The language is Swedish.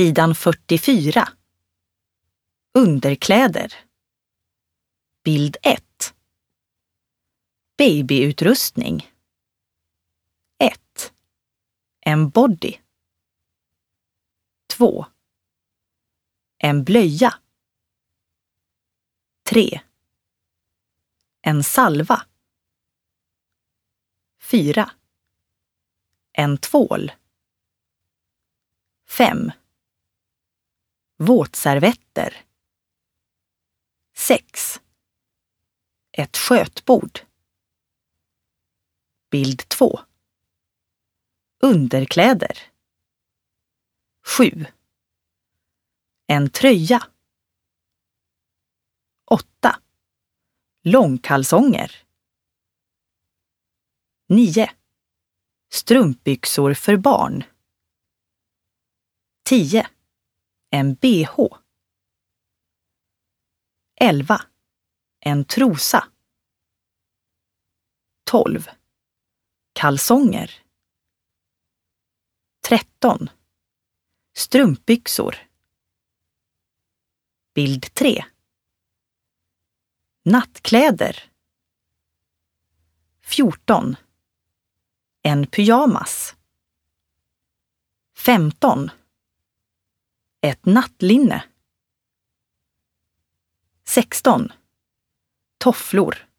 Sidan 44. Underkläder. Bild 1. Babyutrustning. 1. En body. 2. En blöja. 3. En salva. 4. En tvål. 5. Våtservetter. 6. Ett skötbord. Bild 2. Underkläder. 7. En tröja. 8. Långkalsonger. 9. Strumpbyxor för barn. 10. En BH. 11. En trosa. 12. Kalsonger. 13. Strumpbyxor. Bild 3. Nattkläder. 14. En pyjamas. 15. Ett nattlinne. 16. Tofflor.